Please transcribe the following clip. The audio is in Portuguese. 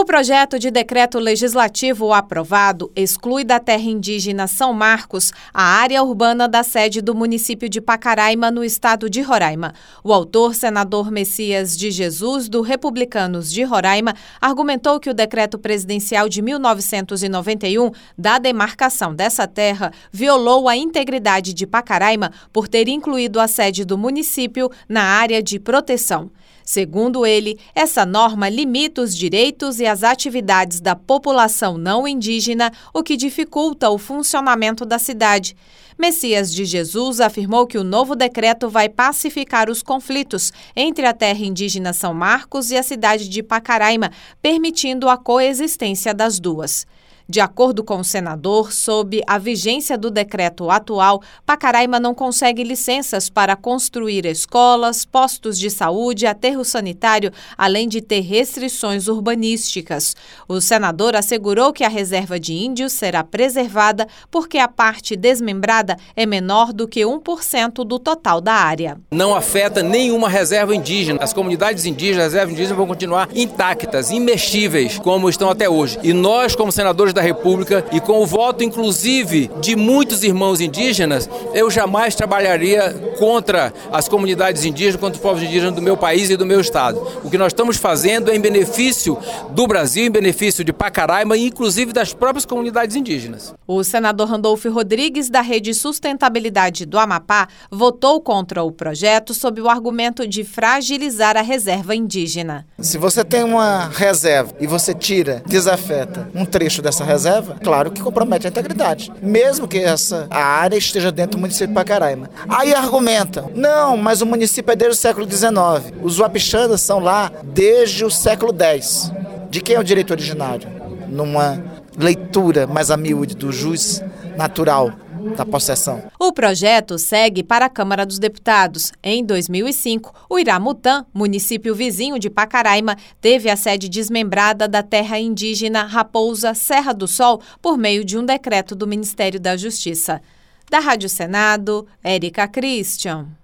O projeto de decreto legislativo aprovado exclui da terra indígena São Marcos a área urbana da sede do município de Pacaraima, no estado de Roraima. O autor, senador Messias de Jesus, do Republicanos de Roraima, argumentou que o decreto presidencial de 1991 da demarcação dessa terra violou a integridade de Pacaraima por ter incluído a sede do município na área de proteção. Segundo ele, essa norma limita os direitos e as atividades da população não indígena, o que dificulta o funcionamento da cidade. Messias de Jesus afirmou que o novo decreto vai pacificar os conflitos entre a terra indígena São Marcos e a cidade de Pacaraima, permitindo a coexistência das duas. De acordo com o senador, sob a vigência do decreto atual, Pacaraima não consegue licenças para construir escolas, postos de saúde e aterro sanitário, além de ter restrições urbanísticas. O senador assegurou que a reserva de índios será preservada porque a parte desmembrada é menor do que 1% do total da área. Não afeta nenhuma reserva indígena. As comunidades indígenas, as reservas indígenas vão continuar intactas, imexíveis, como estão até hoje. E nós, como senadores da República, e com o voto inclusive de muitos irmãos indígenas, eu jamais trabalharia contra as comunidades indígenas, contra os povos indígenas do meu país e do meu estado. O que nós estamos fazendo é em benefício do Brasil, em benefício de Pacaraima e inclusive das próprias comunidades indígenas. O senador Randolfo Rodrigues, da Rede Sustentabilidade do Amapá, votou contra o projeto sob o argumento de fragilizar a reserva indígena. Se você tem uma reserva e você tira, desafeta um trecho dessa reserva, claro que compromete a integridade, mesmo que a área esteja dentro do município de Pacaraima. Aí argumentam, não, mas o município é desde o século XIX, os Wapixandas são lá desde o século X. De quem é o direito originário? Numa leitura mais a miúde do jus natural da possessão. O projeto segue para a Câmara dos Deputados. Em 2005, o Iramutã, município vizinho de Pacaraima, teve a sede desmembrada da terra indígena Raposa Serra do Sol por meio de um decreto do Ministério da Justiça. Da Rádio Senado, Érica Christian.